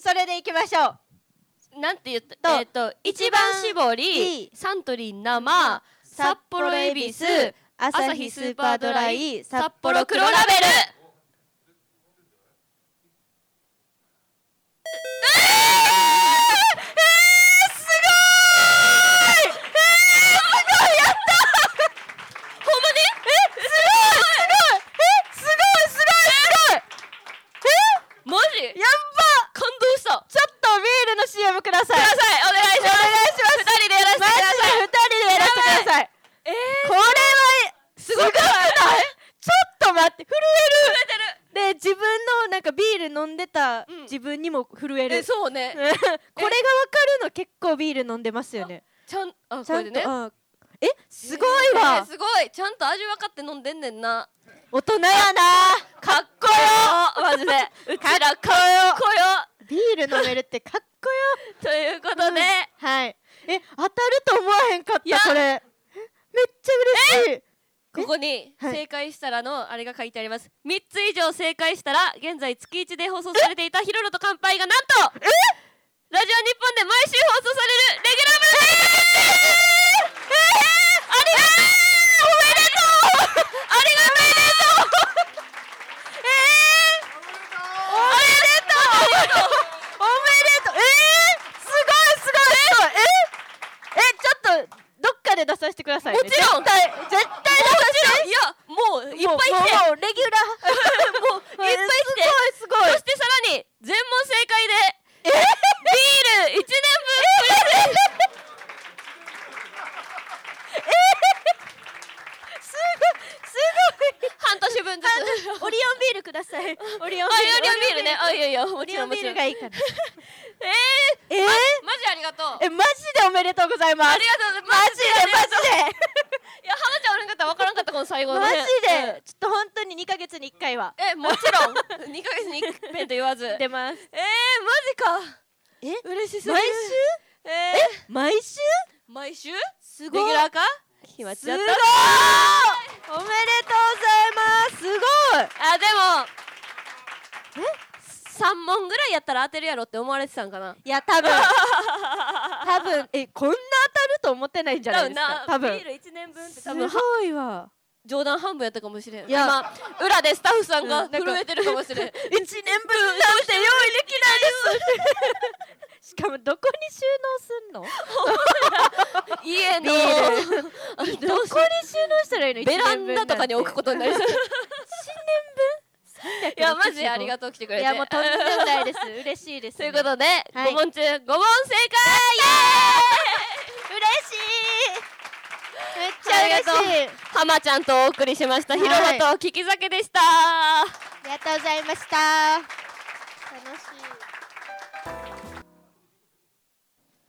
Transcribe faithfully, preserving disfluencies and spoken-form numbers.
それでいきましょう。なんて言ったえっと一番搾り、サントリー生、札幌恵比寿、アサヒスーパードライ、札幌黒ラベル。 自分にも震える。 え、そうね。 これが分かるの結構ビール飲んでますよね。 ちゃん、あ、これでね。 え、すごいわ。 すごい、ちゃんと味分かって飲んでんねんな。 大人やな。かっこよ。 マジで。うちらかっこよ。 ビール飲めるってかっこよ。 ということで、 はい。え、当たると思わへんかったこれ。めっちゃ嬉しい。 ここに正解したらのあれが書いてあります。みっつ以上正解したら現在月いちで放送されていたヒロロと乾杯がなんとラジオ日本で毎週放送されるレギュラー番組です。えー、ありがとう。おめでとう。ありがとう。えー、おめでとう。 おめでとう。えー、すごいすごいすごい。え、え、ちょっとどっかで出させてくださいね。 もちろん絶対絶対出させて。 いや、もういっぱい来て、 もうレギュラーもういっぱい来て、 すごいすごい。 そしてさらに全問正解でビールいちねんぶんプレゼント。 すごいすごい。 半年分ずつオリオンビールください。オリオンビールね。あ、いやいや、もちろんもちろん。 がいいから。 えー、えー、マジありがとう。 え、マジでおめでとうございます。 ありがとうございます。 マジでマジで。 いや、浜ちゃんおらんかったら分からんかったこの最後のね。 マジでちょっと本当ににかげつにいっかいは。 え、もちろんにかげつにいっぺんと言わず出ます。 えー、マジか。 え、 嬉しすぎる。 毎週？ えー、毎週？ 毎週？ すごい。 レギュラーか？決まっちゃった。 すごい。おめでとうございます。すごい。 あ、でもえさんもんぐらいやったら当てるやろって思われてたんかな。 いや、多分多分え、こんな当たると思ってないんじゃないですか。多分ビールいちねんぶんって多分すごいわ。 冗談半分やったかもしれん。 いや、 今裏でスタッフさんが震えてるかもしれん。いちねんぶんなんて用意できないです。しかもどこに収納すんの？ 家のどこに収納したらいいの？ ベランダとかに置くことになりそう。いちねんぶん？いや、マジでありがとう、来てくれて。 いや、もうとんでもないです。嬉しいです。 ということで、ごもん中ごもん正解。イエーイ。 嬉しい。めっちゃ嬉しい。 浜ちゃんとお送りしました。ヒロロと聞き酒でした。ありがとうございました。楽しい。